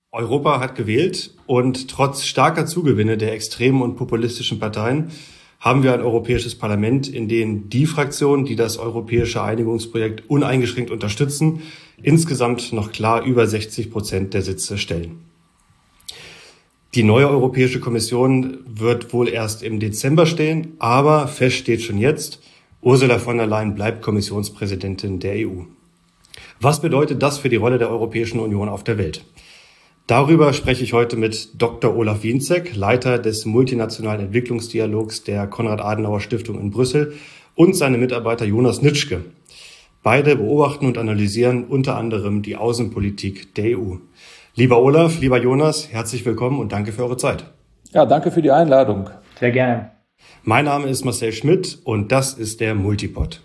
Europa hat gewählt und trotz starker Zugewinne der extremen und populistischen Parteien haben wir ein Europäisches Parlament, in dem die Fraktionen, die das europäische Einigungsprojekt uneingeschränkt unterstützen, insgesamt noch klar über 60% der Sitze stellen. Die neue Europäische Kommission wird wohl erst im Dezember stehen, aber fest steht schon jetzt, Ursula von der Leyen bleibt Kommissionspräsidentin der EU. Was bedeutet das für die Rolle der Europäischen Union auf der Welt? Darüber spreche ich heute mit Dr. Olaf Wienzek, Leiter des multinationalen Entwicklungsdialogs der Konrad-Adenauer-Stiftung in Brüssel, und seine Mitarbeiter Jonas Nitschke. Beide beobachten und analysieren unter anderem die Außenpolitik der EU. Lieber Olaf, lieber Jonas, herzlich willkommen und danke für eure Zeit. Ja, danke für die Einladung. Sehr gerne. Mein Name ist Marcel Schmidt und das ist der Multipod.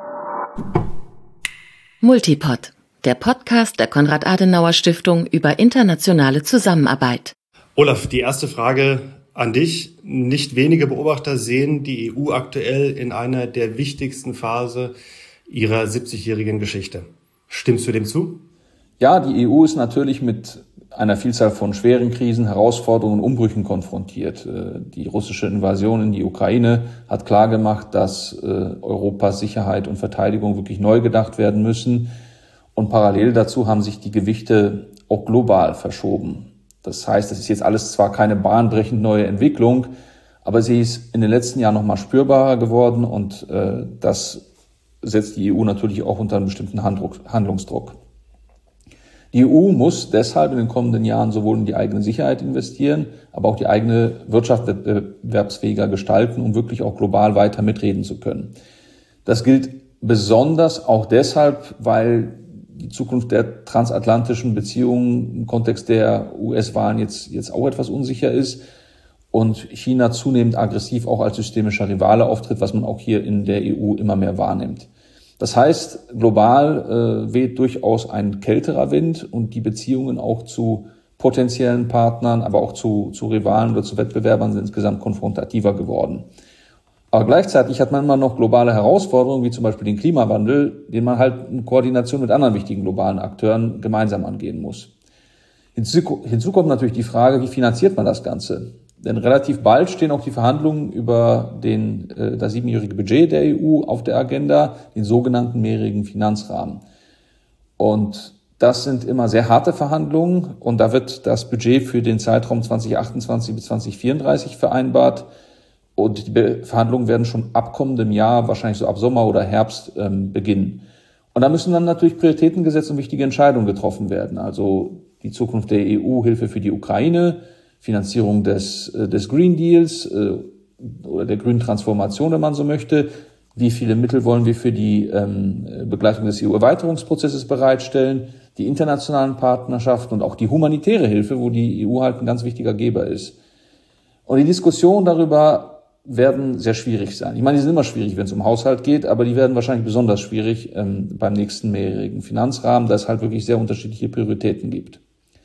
Multipod, der Podcast der Konrad-Adenauer-Stiftung über internationale Zusammenarbeit. Olaf, die erste Frage an dich. Nicht wenige Beobachter sehen die EU aktuell in einer der wichtigsten Phasen ihrer 70-jährigen Geschichte. Stimmst du dem zu? Ja, die EU ist natürlich mit einer Vielzahl von schweren Krisen, Herausforderungen und Umbrüchen konfrontiert. Die russische Invasion in die Ukraine hat klargemacht, dass Europas Sicherheit und Verteidigung wirklich neu gedacht werden müssen. Und parallel dazu haben sich die Gewichte auch global verschoben. Das heißt, es ist jetzt alles zwar keine bahnbrechend neue Entwicklung, aber sie ist in den letzten Jahren noch mal spürbarer geworden und das setzt die EU natürlich auch unter einen bestimmten Handlungsdruck. Die EU muss deshalb in den kommenden Jahren sowohl in die eigene Sicherheit investieren, aber auch die eigene Wirtschaft wettbewerbsfähiger gestalten, um wirklich auch global weiter mitreden zu können. Das gilt besonders auch deshalb, weil die Zukunft der transatlantischen Beziehungen im Kontext der US-Wahlen jetzt auch etwas unsicher ist und China zunehmend aggressiv auch als systemischer Rivale auftritt, was man auch hier in der EU immer mehr wahrnimmt. Das heißt, global weht durchaus ein kälterer Wind und die Beziehungen auch zu potenziellen Partnern, aber auch zu Rivalen oder zu Wettbewerbern sind insgesamt konfrontativer geworden. Aber gleichzeitig hat man immer noch globale Herausforderungen, wie zum Beispiel den Klimawandel, den man halt in Koordination mit anderen wichtigen globalen Akteuren gemeinsam angehen muss. Hinzu kommt natürlich die Frage, wie finanziert man das Ganze? Denn relativ bald stehen auch die Verhandlungen über das 7-jährige Budget der EU auf der Agenda, den sogenannten mehrjährigen Finanzrahmen. Und das sind immer sehr harte Verhandlungen und da wird das Budget für den Zeitraum 2028 bis 2034 vereinbart. Und die Verhandlungen werden schon ab kommendem Jahr, wahrscheinlich so ab Sommer oder Herbst, beginnen. Und da müssen dann natürlich Prioritäten gesetzt und wichtige Entscheidungen getroffen werden. Also die Zukunft der EU, Hilfe für die Ukraine, Finanzierung des Green Deals oder der grünen Transformation, wenn man so möchte. Wie viele Mittel wollen wir für die Begleitung des EU-Erweiterungsprozesses bereitstellen? Die internationalen Partnerschaften und auch die humanitäre Hilfe, wo die EU halt ein ganz wichtiger Geber ist. Und die Diskussionen darüber werden sehr schwierig sein. Ich meine, die sind immer schwierig, wenn es um Haushalt geht, aber die werden wahrscheinlich besonders schwierig beim nächsten mehrjährigen Finanzrahmen, da es halt wirklich sehr unterschiedliche Prioritäten gibt.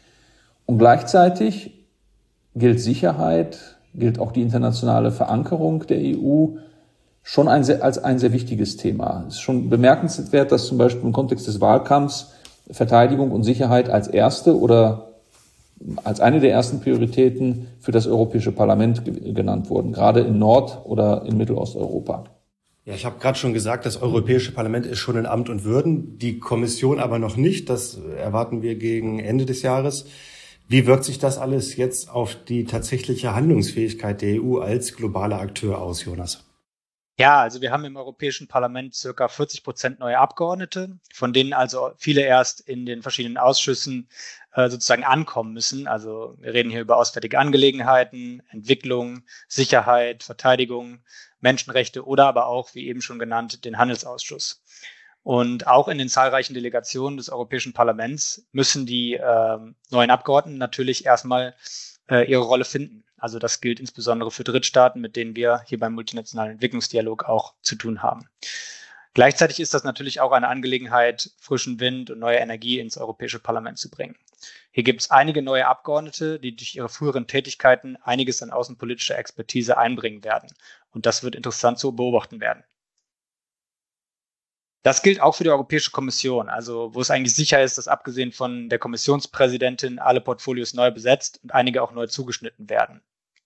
Und gleichzeitig gilt Sicherheit, gilt auch die internationale Verankerung der EU schon als ein sehr wichtiges Thema. Es ist schon bemerkenswert, dass zum Beispiel im Kontext des Wahlkampfs Verteidigung und Sicherheit als erste oder als eine der ersten Prioritäten für das Europäische Parlament genannt wurden, gerade in Nord- oder in Mittelosteuropa. Ja, ich habe gerade schon gesagt, das Europäische Parlament ist schon in Amt und Würden, die Kommission aber noch nicht. Das erwarten wir gegen Ende des Jahres. Wie wirkt sich das alles jetzt auf die tatsächliche Handlungsfähigkeit der EU als globaler Akteur aus, Jonas? Ja, also wir haben im Europäischen Parlament circa 40% neue Abgeordnete, von denen also viele erst in den verschiedenen Ausschüssen sozusagen ankommen müssen. Also wir reden hier über auswärtige Angelegenheiten, Entwicklung, Sicherheit, Verteidigung, Menschenrechte oder aber auch, wie eben schon genannt, den Handelsausschuss. Und auch in den zahlreichen Delegationen des Europäischen Parlaments müssen die neuen Abgeordneten natürlich erstmal ihre Rolle finden. Also das gilt insbesondere für Drittstaaten, mit denen wir hier beim multinationalen Entwicklungsdialog auch zu tun haben. Gleichzeitig ist das natürlich auch eine Angelegenheit, frischen Wind und neue Energie ins Europäische Parlament zu bringen. Hier gibt es einige neue Abgeordnete, die durch ihre früheren Tätigkeiten einiges an außenpolitischer Expertise einbringen werden. Und das wird interessant zu beobachten werden. Das gilt auch für die Europäische Kommission, also wo es eigentlich sicher ist, dass abgesehen von der Kommissionspräsidentin alle Portfolios neu besetzt und einige auch neu zugeschnitten werden.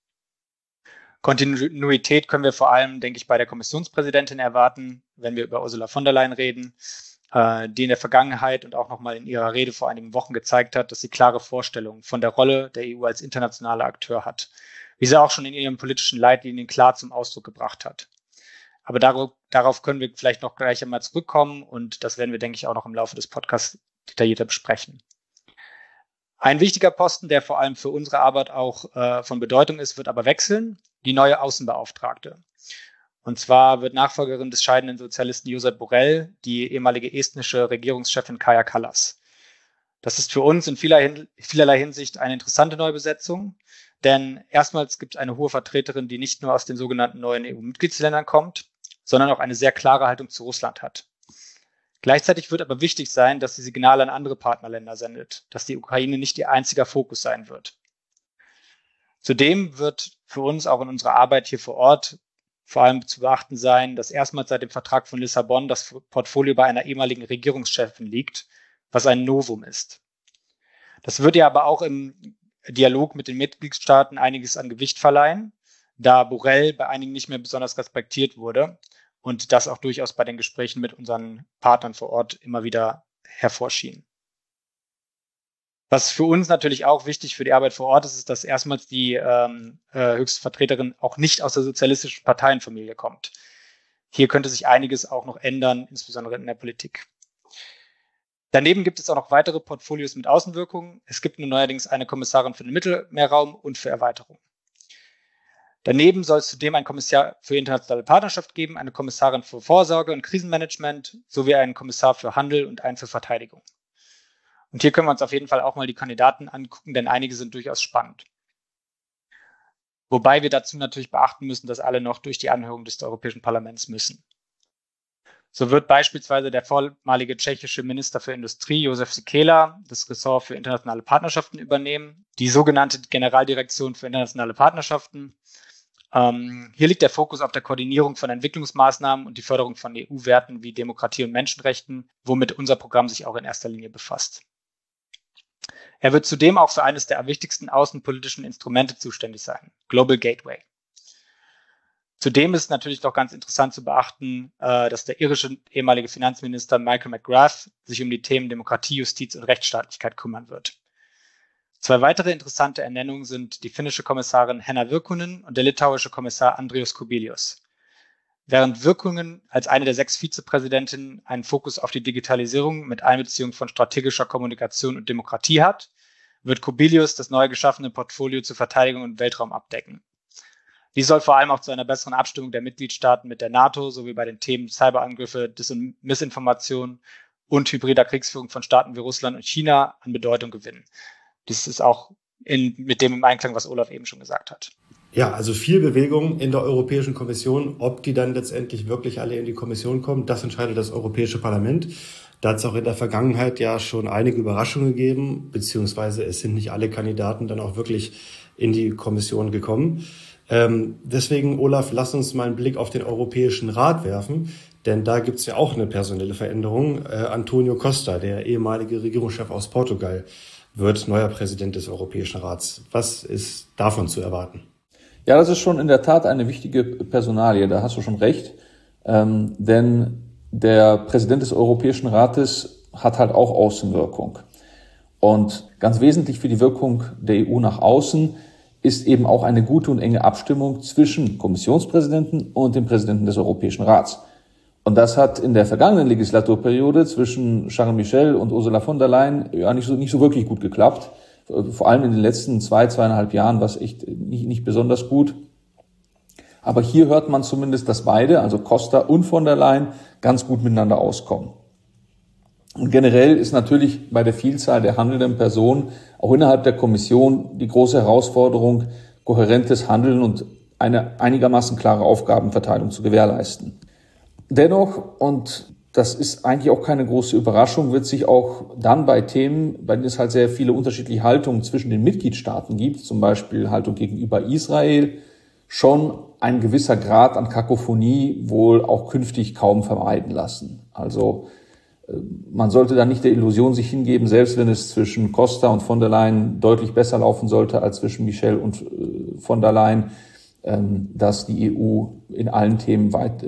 Kontinuität können wir vor allem, denke ich, bei der Kommissionspräsidentin erwarten, wenn wir über Ursula von der Leyen reden, die in der Vergangenheit und auch nochmal in ihrer Rede vor einigen Wochen gezeigt hat, dass sie klare Vorstellungen von der Rolle der EU als internationaler Akteur hat, wie sie auch schon in ihren politischen Leitlinien klar zum Ausdruck gebracht hat. Aber darauf können wir vielleicht noch gleich einmal zurückkommen und das werden wir, denke ich, auch noch im Laufe des Podcasts detaillierter besprechen. Ein wichtiger Posten, der vor allem für unsere Arbeit auch von Bedeutung ist, wird aber wechseln, die neue Außenbeauftragte. Und zwar wird Nachfolgerin des scheidenden Sozialisten Josep Borrell die ehemalige estnische Regierungschefin Kaja Kallas. Das ist für uns in vielerlei Hinsicht eine interessante Neubesetzung, denn erstmals gibt es eine hohe Vertreterin, die nicht nur aus den sogenannten neuen EU-Mitgliedsländern kommt, sondern auch eine sehr klare Haltung zu Russland hat. Gleichzeitig wird aber wichtig sein, dass sie Signale an andere Partnerländer sendet, dass die Ukraine nicht ihr einziger Fokus sein wird. Zudem wird für uns auch in unserer Arbeit hier vor Ort vor allem zu beachten sein, dass erstmals seit dem Vertrag von Lissabon das Portfolio bei einer ehemaligen Regierungschefin liegt, was ein Novum ist. Das würde ja aber auch im Dialog mit den Mitgliedstaaten einiges an Gewicht verleihen, da Borrell bei einigen nicht mehr besonders respektiert wurde und das auch durchaus bei den Gesprächen mit unseren Partnern vor Ort immer wieder hervorschien. Was für uns natürlich auch wichtig für die Arbeit vor Ort ist, ist, dass erstmals die höchste Vertreterin auch nicht aus der sozialistischen Parteienfamilie kommt. Hier könnte sich einiges auch noch ändern, insbesondere in der Politik. Daneben gibt es auch noch weitere Portfolios mit Außenwirkungen. Es gibt nun neuerdings eine Kommissarin für den Mittelmeerraum und für Erweiterung. Daneben soll es zudem einen Kommissar für internationale Partnerschaft geben, eine Kommissarin für Vorsorge und Krisenmanagement sowie einen Kommissar für Handel und einen für Verteidigung. Und hier können wir uns auf jeden Fall auch mal die Kandidaten angucken, denn einige sind durchaus spannend. Wobei wir dazu natürlich beachten müssen, dass alle noch durch die Anhörung des Europäischen Parlaments müssen. So wird beispielsweise der vormalige tschechische Minister für Industrie, Josef Sikela, das Ressort für internationale Partnerschaften übernehmen, die sogenannte Generaldirektion für internationale Partnerschaften. Hier liegt der Fokus auf der Koordinierung von Entwicklungsmaßnahmen und die Förderung von EU-Werten wie Demokratie und Menschenrechten, womit unser Programm sich auch in erster Linie befasst. Er wird zudem auch für eines der wichtigsten außenpolitischen Instrumente zuständig sein, Global Gateway. Zudem ist natürlich doch ganz interessant zu beachten, dass der irische ehemalige Finanzminister Michael McGrath sich um die Themen Demokratie, Justiz und Rechtsstaatlichkeit kümmern wird. Zwei weitere interessante Ernennungen sind die finnische Kommissarin Henna Virkkunen und der litauische Kommissar Andrius Kubilius. Während Virkkunen als eine der 6 Vizepräsidentinnen einen Fokus auf die Digitalisierung mit Einbeziehung von strategischer Kommunikation und Demokratie hat, wird Kubilius das neu geschaffene Portfolio zur Verteidigung und Weltraum abdecken. Dies soll vor allem auch zu einer besseren Abstimmung der Mitgliedstaaten mit der NATO sowie bei den Themen Cyberangriffe, Missinformation und hybrider Kriegsführung von Staaten wie Russland und China an Bedeutung gewinnen. Dies ist auch mit dem im Einklang, was Olaf eben schon gesagt hat. Ja, also viel Bewegung in der Europäischen Kommission. Ob die dann letztendlich wirklich alle in die Kommission kommen, das entscheidet das Europäische Parlament. Da hat es auch in der Vergangenheit ja schon einige Überraschungen gegeben, beziehungsweise es sind nicht alle Kandidaten dann auch wirklich in die Kommission gekommen. Deswegen, Olaf, lass uns mal einen Blick auf den Europäischen Rat werfen, denn da gibt es ja auch eine personelle Veränderung. Antonio Costa, der ehemalige Regierungschef aus Portugal, wird neuer Präsident des Europäischen Rats. Was ist davon zu erwarten? Ja, das ist schon in der Tat eine wichtige Personalie, da hast du schon recht, denn der Präsident des Europäischen Rates hat halt auch Außenwirkung. Und ganz wesentlich für die Wirkung der EU nach außen ist eben auch eine gute und enge Abstimmung zwischen Kommissionspräsidenten und dem Präsidenten des Europäischen Rats. Und das hat in der vergangenen Legislaturperiode zwischen Charles Michel und Ursula von der Leyen ja nicht so wirklich gut geklappt. Vor allem in den letzten 2,5 Jahren war es echt nicht besonders gut. Aber hier hört man zumindest, dass beide, also Costa und von der Leyen, ganz gut miteinander auskommen. Und generell ist natürlich bei der Vielzahl der handelnden Personen auch innerhalb der Kommission die große Herausforderung, kohärentes Handeln und eine einigermaßen klare Aufgabenverteilung zu gewährleisten. Dennoch, und das ist eigentlich auch keine große Überraschung, wird sich auch dann bei Themen, bei denen es halt sehr viele unterschiedliche Haltungen zwischen den Mitgliedstaaten gibt, zum Beispiel Haltung gegenüber Israel, schon ein gewisser Grad an Kakophonie wohl auch künftig kaum vermeiden lassen. Also man sollte da nicht der Illusion sich hingeben, selbst wenn es zwischen Costa und von der Leyen deutlich besser laufen sollte als zwischen Michel und von der Leyen, dass die EU in allen Themen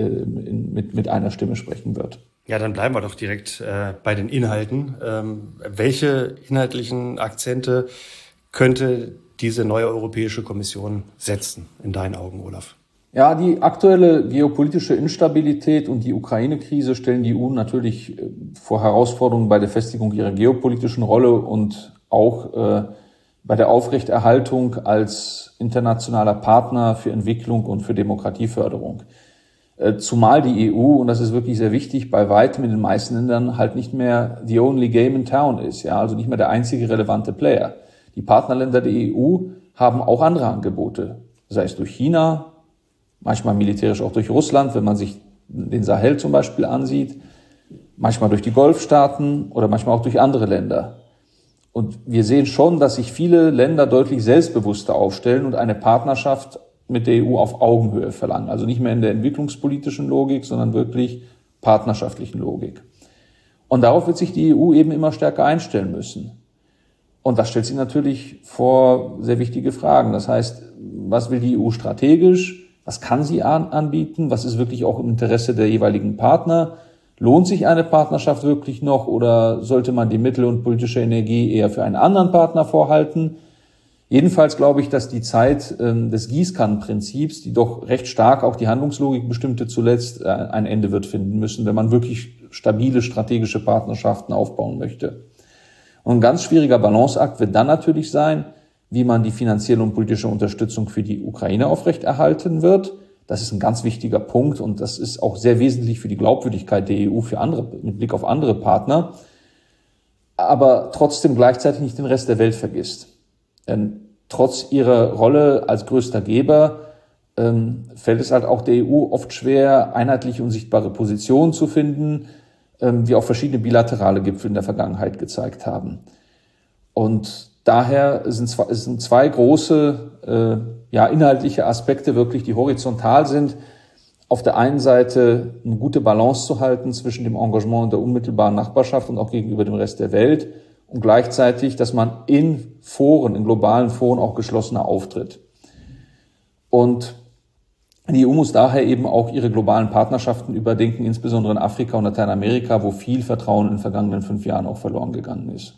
mit einer Stimme sprechen wird. Ja, dann bleiben wir doch direkt bei den Inhalten. Welche inhaltlichen Akzente könnte diese neue Europäische Kommission setzen, in deinen Augen, Olaf? Ja, die aktuelle geopolitische Instabilität und die Ukraine-Krise stellen die EU natürlich vor Herausforderungen bei der Festigung ihrer geopolitischen Rolle und auch bei der Aufrechterhaltung als internationaler Partner für Entwicklung und für Demokratieförderung. Zumal die EU, und das ist wirklich sehr wichtig, bei weitem in den meisten Ländern halt nicht mehr the only game in town ist, ja, also nicht mehr der einzige relevante Player. Die Partnerländer der EU haben auch andere Angebote, sei es durch China, manchmal militärisch auch durch Russland, wenn man sich den Sahel zum Beispiel ansieht, manchmal durch die Golfstaaten oder manchmal auch durch andere Länder. Und wir sehen schon, dass sich viele Länder deutlich selbstbewusster aufstellen und eine Partnerschaft mit der EU auf Augenhöhe verlangen. Also nicht mehr in der entwicklungspolitischen Logik, sondern wirklich partnerschaftlichen Logik. Und darauf wird sich die EU eben immer stärker einstellen müssen. Und das stellt sich natürlich vor sehr wichtige Fragen. Das heißt, was will die EU strategisch? Was kann sie anbieten? Was ist wirklich auch im Interesse der jeweiligen Partner? Lohnt sich eine Partnerschaft wirklich noch oder sollte man die Mittel und politische Energie eher für einen anderen Partner vorhalten? Jedenfalls glaube ich, dass die Zeit des Gießkannenprinzips, die doch recht stark auch die Handlungslogik bestimmte, zuletzt ein Ende wird finden müssen, wenn man wirklich stabile strategische Partnerschaften aufbauen möchte. Und ein ganz schwieriger Balanceakt wird dann natürlich sein, wie man die finanzielle und politische Unterstützung für die Ukraine aufrechterhalten wird. Das ist ein ganz wichtiger Punkt und das ist auch sehr wesentlich für die Glaubwürdigkeit der EU mit Blick auf andere Partner, aber trotzdem gleichzeitig nicht den Rest der Welt vergisst. Denn trotz ihrer Rolle als größter Geber fällt es halt auch der EU oft schwer, einheitliche und sichtbare Positionen zu finden, wie auch verschiedene bilaterale Gipfel in der Vergangenheit gezeigt haben. Und daher sind zwei große inhaltliche Aspekte wirklich, die horizontal sind. Auf der einen Seite eine gute Balance zu halten zwischen dem Engagement in der unmittelbaren Nachbarschaft und auch gegenüber dem Rest der Welt und gleichzeitig, dass man in globalen Foren auch geschlossener auftritt. Und die EU muss daher eben auch ihre globalen Partnerschaften überdenken, insbesondere in Afrika und Lateinamerika, wo viel Vertrauen in den vergangenen 5 Jahren auch verloren gegangen ist.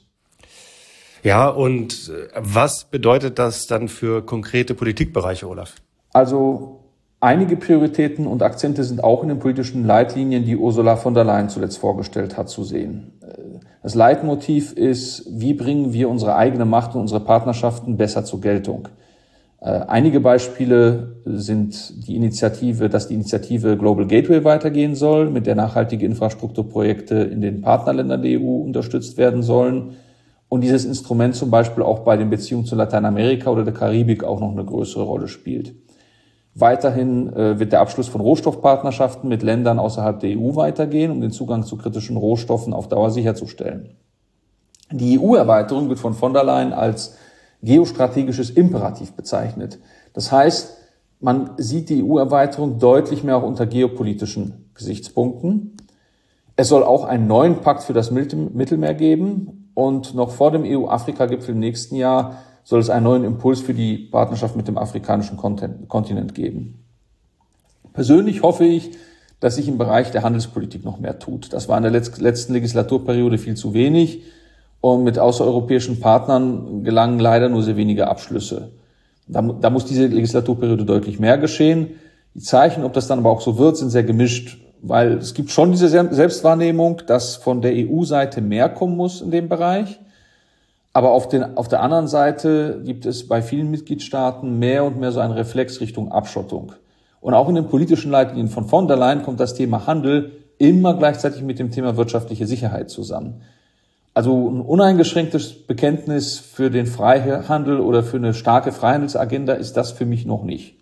Ja, und was bedeutet das dann für konkrete Politikbereiche, Olaf? Also einige Prioritäten und Akzente sind auch in den politischen Leitlinien, die Ursula von der Leyen zuletzt vorgestellt hat, zu sehen. Das Leitmotiv ist, wie bringen wir unsere eigene Macht und unsere Partnerschaften besser zur Geltung? Einige Beispiele sind dass die Initiative Global Gateway weitergehen soll, mit der nachhaltige Infrastrukturprojekte in den Partnerländern der EU unterstützt werden sollen. Und dieses Instrument zum Beispiel auch bei den Beziehungen zu Lateinamerika oder der Karibik auch noch eine größere Rolle spielt. Weiterhin wird der Abschluss von Rohstoffpartnerschaften mit Ländern außerhalb der EU weitergehen, um den Zugang zu kritischen Rohstoffen auf Dauer sicherzustellen. Die EU-Erweiterung wird von der Leyen als geostrategisches Imperativ bezeichnet. Das heißt, man sieht die EU-Erweiterung deutlich mehr auch unter geopolitischen Gesichtspunkten. Es soll auch einen neuen Pakt für das Mittelmeer geben und noch vor dem EU-Afrika-Gipfel im nächsten Jahr soll es einen neuen Impuls für die Partnerschaft mit dem afrikanischen Kontinent geben. Persönlich hoffe ich, dass sich im Bereich der Handelspolitik noch mehr tut. Das war in der letzten Legislaturperiode viel zu wenig und mit außereuropäischen Partnern gelangen leider nur sehr wenige Abschlüsse. Da muss diese Legislaturperiode deutlich mehr geschehen. Die Zeichen, ob das dann aber auch so wird, sind sehr gemischt, weil es gibt schon diese Selbstwahrnehmung, dass von der EU-Seite mehr kommen muss in dem Bereich. Aber auf der anderen Seite gibt es bei vielen Mitgliedstaaten mehr und mehr so einen Reflex Richtung Abschottung. Und auch in den politischen Leitlinien von der Leyen kommt das Thema Handel immer gleichzeitig mit dem Thema wirtschaftliche Sicherheit zusammen. Also ein uneingeschränktes Bekenntnis für den Freihandel oder für eine starke Freihandelsagenda ist das für mich noch nicht.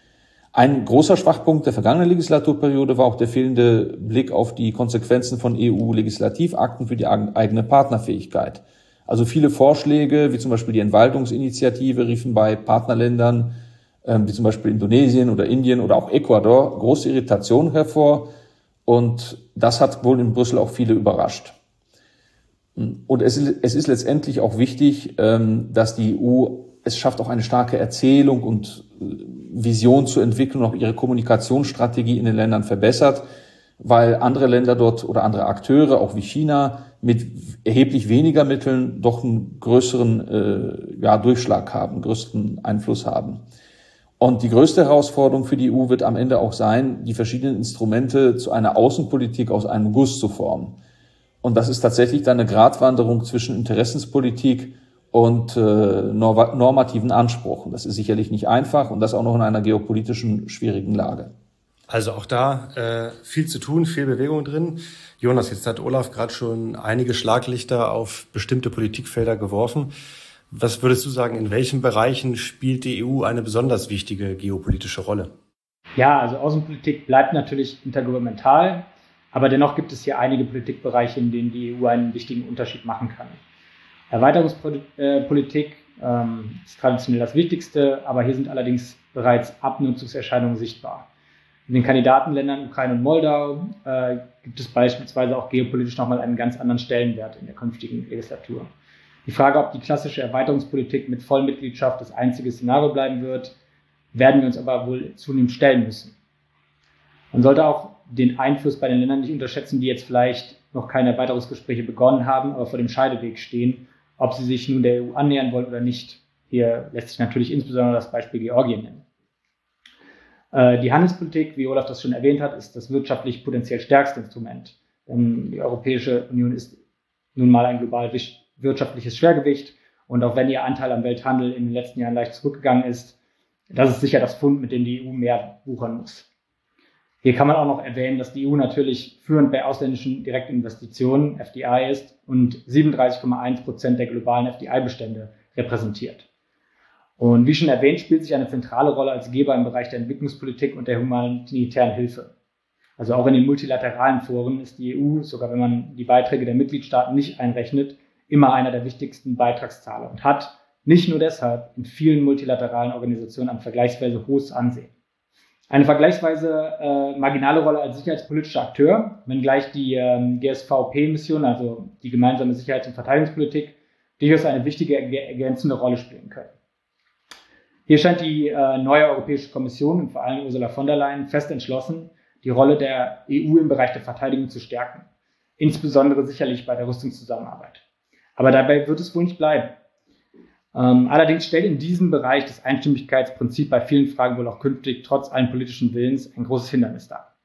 Ein großer Schwachpunkt der vergangenen Legislaturperiode war auch der fehlende Blick auf die Konsequenzen von EU-Legislativakten für die eigene Partnerfähigkeit. Also viele Vorschläge, wie zum Beispiel die Entwaldungsinitiative, riefen bei Partnerländern, wie zum Beispiel Indonesien oder Indien oder auch Ecuador, große Irritation hervor. Und das hat wohl in Brüssel auch viele überrascht. Und es ist letztendlich auch wichtig, dass die EU es schafft, auch eine starke Erzählung und Vision zu entwickeln und auch ihre Kommunikationsstrategie in den Ländern verbessert, weil andere Länder dort oder andere Akteure, auch wie China, mit erheblich weniger Mitteln doch einen größeren Durchschlag haben, größeren Einfluss haben. Und die größte Herausforderung für die EU wird am Ende auch sein, die verschiedenen Instrumente zu einer Außenpolitik aus einem Guss zu formen. Und das ist tatsächlich dann eine Gratwanderung zwischen Interessenspolitik und normativen Ansprüchen. Das ist sicherlich nicht einfach und das auch noch in einer geopolitischen schwierigen Lage. Also auch da viel zu tun, viel Bewegung drin. Jonas, jetzt hat Olaf gerade schon einige Schlaglichter auf bestimmte Politikfelder geworfen. Was würdest du sagen, in welchen Bereichen spielt die EU eine besonders wichtige geopolitische Rolle? Ja, also Außenpolitik bleibt natürlich intergouvernemental, aber dennoch gibt es hier einige Politikbereiche, in denen die EU einen wichtigen Unterschied machen kann. Erweiterungspolitik ist traditionell das Wichtigste, aber hier sind allerdings bereits Abnutzungserscheinungen sichtbar. In den Kandidatenländern Ukraine und Moldau gibt es beispielsweise auch geopolitisch nochmal einen ganz anderen Stellenwert in der künftigen Legislatur. Die Frage, ob die klassische Erweiterungspolitik mit Vollmitgliedschaft das einzige Szenario bleiben wird, werden wir uns aber wohl zunehmend stellen müssen. Man sollte auch den Einfluss bei den Ländern nicht unterschätzen, die jetzt vielleicht noch keine Erweiterungsgespräche begonnen haben, aber vor dem Scheideweg stehen, ob sie sich nun der EU annähern wollen oder nicht. Hier lässt sich natürlich insbesondere das Beispiel Georgien nennen. Die Handelspolitik, wie Olaf das schon erwähnt hat, ist das wirtschaftlich potenziell stärkste Instrument. Denn die Europäische Union ist nun mal ein global wirtschaftliches Schwergewicht. Und auch wenn ihr Anteil am Welthandel in den letzten Jahren leicht zurückgegangen ist, das ist sicher das Pfund, mit dem die EU mehr wuchern muss. Hier kann man auch noch erwähnen, dass die EU natürlich führend bei ausländischen Direktinvestitionen, FDI, ist und 37,1% der globalen FDI-Bestände repräsentiert. Und wie schon erwähnt, spielt sich eine zentrale Rolle als Geber im Bereich der Entwicklungspolitik und der humanitären Hilfe. Also auch in den multilateralen Foren ist die EU, sogar wenn man die Beiträge der Mitgliedstaaten nicht einrechnet, immer einer der wichtigsten Beitragszahler und hat nicht nur deshalb in vielen multilateralen Organisationen ein vergleichsweise hohes Ansehen. Eine vergleichsweise marginale Rolle als sicherheitspolitischer Akteur, wenngleich die GSVP-Mission, also die gemeinsame Sicherheits- und Verteidigungspolitik, durchaus eine wichtige ergänzende Rolle spielen können. Hier scheint die neue Europäische Kommission und vor allem Ursula von der Leyen fest entschlossen, die Rolle der EU im Bereich der Verteidigung zu stärken, insbesondere sicherlich bei der Rüstungszusammenarbeit. Aber dabei wird es wohl nicht bleiben. Allerdings stellt in diesem Bereich das Einstimmigkeitsprinzip bei vielen Fragen wohl auch künftig trotz allen politischen Willens ein großes Hindernis dar.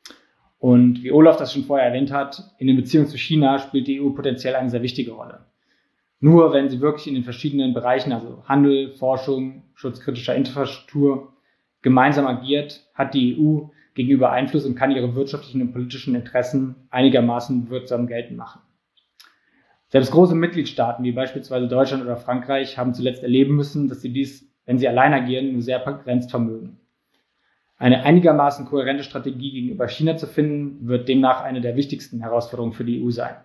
Und wie Olaf das schon vorher erwähnt hat, in den Beziehungen zu China spielt die EU potenziell eine sehr wichtige Rolle. Nur wenn sie wirklich in den verschiedenen Bereichen, also Handel, Forschung, Schutz kritischer Infrastruktur, gemeinsam agiert, hat die EU gegenüber Einfluss und kann ihre wirtschaftlichen und politischen Interessen einigermaßen wirksam geltend machen. Selbst große Mitgliedstaaten wie beispielsweise Deutschland oder Frankreich haben zuletzt erleben müssen, dass sie dies, wenn sie allein agieren, nur sehr begrenzt vermögen. Eine einigermaßen kohärente Strategie gegenüber China zu finden, wird demnach eine der wichtigsten Herausforderungen für die EU sein.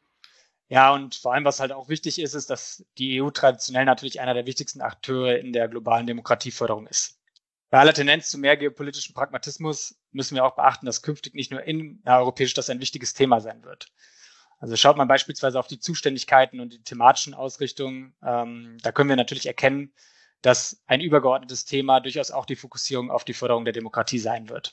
Ja, und vor allem, was halt auch wichtig ist, ist, dass die EU traditionell natürlich einer der wichtigsten Akteure in der globalen Demokratieförderung ist. Bei aller Tendenz zu mehr geopolitischem Pragmatismus müssen wir auch beachten, dass künftig nicht nur innereuropäisch das ein wichtiges Thema sein wird. Also schaut man beispielsweise auf die Zuständigkeiten und die thematischen Ausrichtungen, da können wir natürlich erkennen, dass ein übergeordnetes Thema durchaus auch die Fokussierung auf die Förderung der Demokratie sein wird.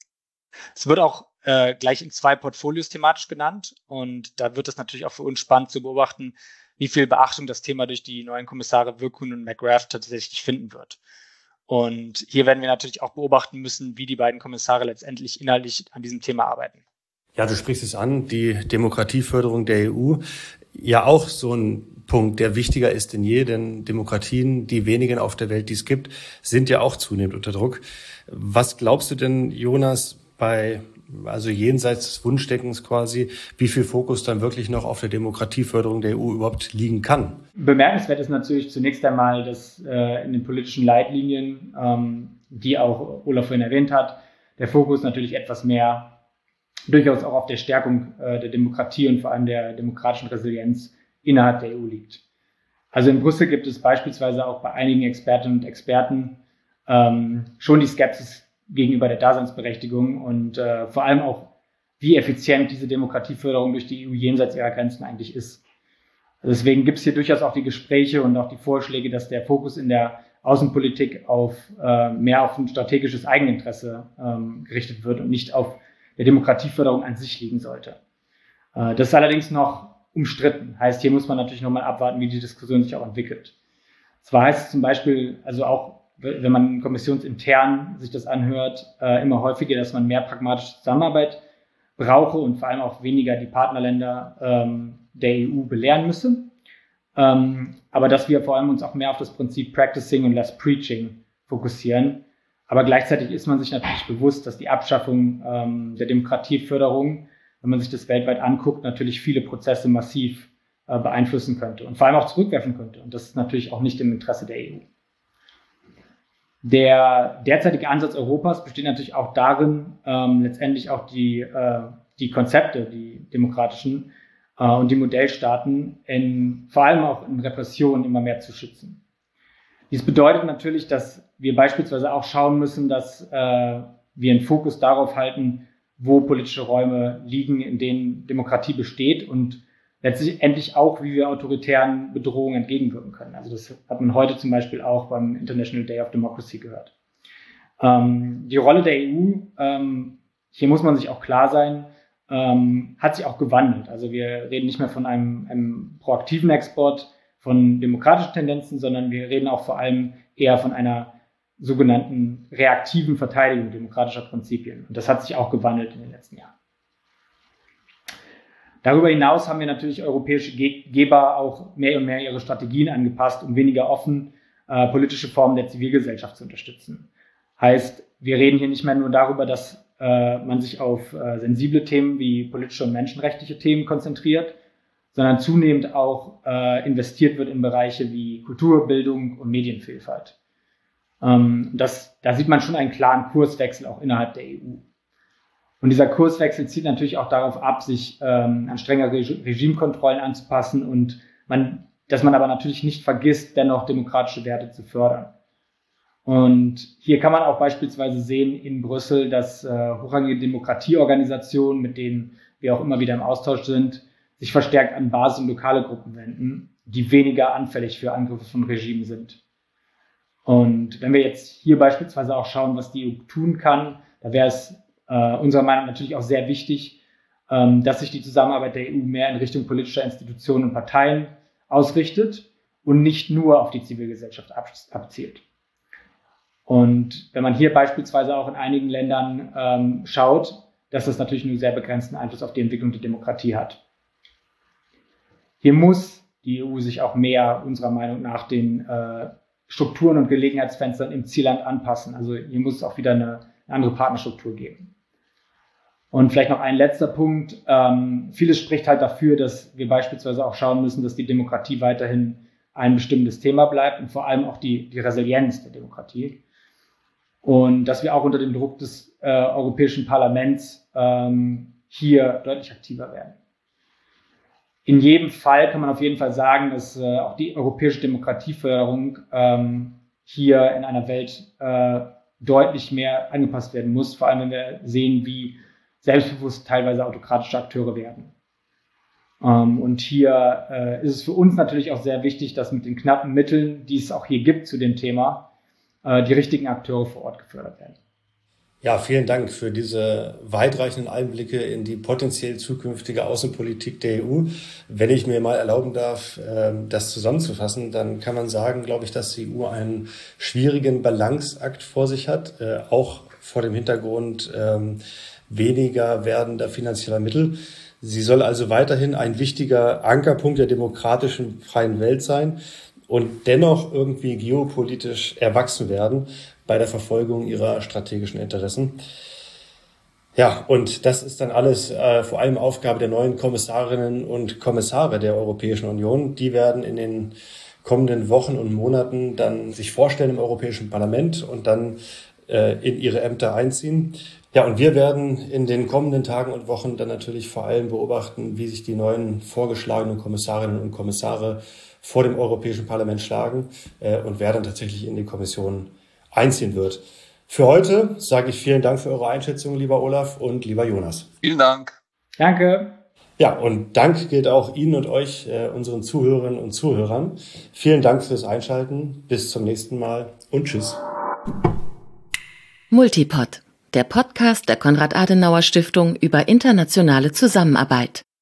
Es wird auch gleich in 2 Portfolios thematisch genannt und da wird es natürlich auch für uns spannend zu beobachten, wie viel Beachtung das Thema durch die neuen Kommissare Virkkunen und McGrath tatsächlich finden wird. Und hier werden wir natürlich auch beobachten müssen, wie die beiden Kommissare letztendlich inhaltlich an diesem Thema arbeiten. Ja, du sprichst es an, die Demokratieförderung der EU. Ja, auch so ein Punkt, der wichtiger ist denn je, denn Demokratien, die wenigen auf der Welt, die es gibt, sind ja auch zunehmend unter Druck. Was glaubst du denn, Jonas, also jenseits des Wunschdenkens quasi, wie viel Fokus dann wirklich noch auf der Demokratieförderung der EU überhaupt liegen kann? Bemerkenswert ist natürlich zunächst einmal, dass in den politischen Leitlinien, die auch Olaf vorhin erwähnt hat, der Fokus natürlich etwas mehr durchaus auch auf der Stärkung der Demokratie und vor allem der demokratischen Resilienz innerhalb der EU liegt. Also in Brüssel gibt es beispielsweise auch bei einigen Expertinnen und Experten schon die Skepsis gegenüber der Daseinsberechtigung und vor allem auch wie effizient diese Demokratieförderung durch die EU jenseits ihrer Grenzen eigentlich ist. Also deswegen gibt es hier durchaus auch die Gespräche und auch die Vorschläge, dass der Fokus in der Außenpolitik mehr auf ein strategisches Eigeninteresse gerichtet wird und nicht auf der Demokratieförderung an sich liegen sollte. Das ist allerdings noch umstritten. Heißt, hier muss man natürlich nochmal abwarten, wie die Diskussion sich auch entwickelt. Zwar heißt es zum Beispiel, also auch wenn man kommissionsintern sich das anhört, immer häufiger, dass man mehr pragmatische Zusammenarbeit brauche und vor allem auch weniger die Partnerländer der EU belehren müsse. Aber dass wir vor allem uns auch mehr auf das Prinzip Practicing und Less Preaching fokussieren. Aber gleichzeitig ist man sich natürlich bewusst, dass die Abschaffung der Demokratieförderung, wenn man sich das weltweit anguckt, natürlich viele Prozesse massiv beeinflussen könnte und vor allem auch zurückwerfen könnte. Und das ist natürlich auch nicht im Interesse der EU. Der derzeitige Ansatz Europas besteht natürlich auch darin, letztendlich auch die Konzepte, die demokratischen und die Modellstaaten vor allem auch in Repression immer mehr zu schützen. Dies bedeutet natürlich, dass wir beispielsweise auch schauen müssen, dass wir einen Fokus darauf halten, wo politische Räume liegen, in denen Demokratie besteht und letztendlich auch, wie wir autoritären Bedrohungen entgegenwirken können. Also das hat man heute zum Beispiel auch beim International Day of Democracy gehört. Die Rolle der EU, hier muss man sich auch klar sein, hat sich auch gewandelt. Also wir reden nicht mehr von einem proaktiven Export von demokratischen Tendenzen, sondern wir reden auch vor allem eher von einer sogenannten reaktiven Verteidigung demokratischer Prinzipien. Und das hat sich auch gewandelt in den letzten Jahren. Darüber hinaus haben wir natürlich europäische Geber auch mehr und mehr ihre Strategien angepasst, um weniger offen politische Formen der Zivilgesellschaft zu unterstützen. Heißt, wir reden hier nicht mehr nur darüber, dass man sich auf sensible Themen wie politische und menschenrechtliche Themen konzentriert, sondern zunehmend auch investiert wird in Bereiche wie Kultur, Bildung und Medienvielfalt. Da sieht man schon einen klaren Kurswechsel auch innerhalb der EU. Und dieser Kurswechsel zielt natürlich auch darauf ab, sich an strengere Regimekontrollen anzupassen und dass man aber natürlich nicht vergisst, dennoch demokratische Werte zu fördern. Und hier kann man auch beispielsweise sehen in Brüssel, dass hochrangige Demokratieorganisationen, mit denen wir auch immer wieder im Austausch sind, sich verstärkt an Basis- und lokale Gruppen wenden, die weniger anfällig für Angriffe von Regimen sind. Und wenn wir jetzt hier beispielsweise auch schauen, was die EU tun kann, da wäre es unserer Meinung nach natürlich auch sehr wichtig, dass sich die Zusammenarbeit der EU mehr in Richtung politischer Institutionen und Parteien ausrichtet und nicht nur auf die Zivilgesellschaft abzielt. Und wenn man hier beispielsweise auch in einigen Ländern schaut, dass das natürlich nur sehr begrenzten Einfluss auf die Entwicklung der Demokratie hat. Hier muss die EU sich auch mehr unserer Meinung nach den Strukturen und Gelegenheitsfenstern im Zielland anpassen. Also hier muss es auch wieder eine andere Partnerstruktur geben. Und vielleicht noch ein letzter Punkt. Vieles spricht halt dafür, dass wir beispielsweise auch schauen müssen, dass die Demokratie weiterhin ein bestimmtes Thema bleibt und vor allem auch die Resilienz der Demokratie. Und dass wir auch unter dem Druck des Europäischen Parlaments hier deutlich aktiver werden. In jedem Fall kann man auf jeden Fall sagen, dass auch die europäische Demokratieförderung hier in einer Welt deutlich mehr angepasst werden muss, vor allem wenn wir sehen, wie selbstbewusst teilweise autokratische Akteure werden. Und hier ist es für uns natürlich auch sehr wichtig, dass mit den knappen Mitteln, die es auch hier gibt zu dem Thema, die richtigen Akteure vor Ort gefördert werden. Ja, vielen Dank für diese weitreichenden Einblicke in die potenziell zukünftige Außenpolitik der EU. Wenn ich mir mal erlauben darf, das zusammenzufassen, dann kann man sagen, glaube ich, dass die EU einen schwierigen Balanceakt vor sich hat, auch vor dem Hintergrund weniger werdender finanzieller Mittel. Sie soll also weiterhin ein wichtiger Ankerpunkt der demokratischen freien Welt sein und dennoch irgendwie geopolitisch erwachsen werden bei der Verfolgung ihrer strategischen Interessen. Ja, und das ist dann alles vor allem Aufgabe der neuen Kommissarinnen und Kommissare der Europäischen Union. Die werden in den kommenden Wochen und Monaten dann sich vorstellen im Europäischen Parlament und dann in ihre Ämter einziehen. Ja, und wir werden in den kommenden Tagen und Wochen dann natürlich vor allem beobachten, wie sich die neuen vorgeschlagenen Kommissarinnen und Kommissare vor dem Europäischen Parlament schlagen und wer dann tatsächlich in die Kommission einziehen wird. Für heute sage ich vielen Dank für eure Einschätzung, lieber Olaf und lieber Jonas. Vielen Dank. Danke. Ja, und Dank gilt auch Ihnen und euch, unseren Zuhörerinnen und Zuhörern. Vielen Dank fürs Einschalten. Bis zum nächsten Mal und tschüss. Multipod, der Podcast der Konrad-Adenauer-Stiftung über internationale Zusammenarbeit.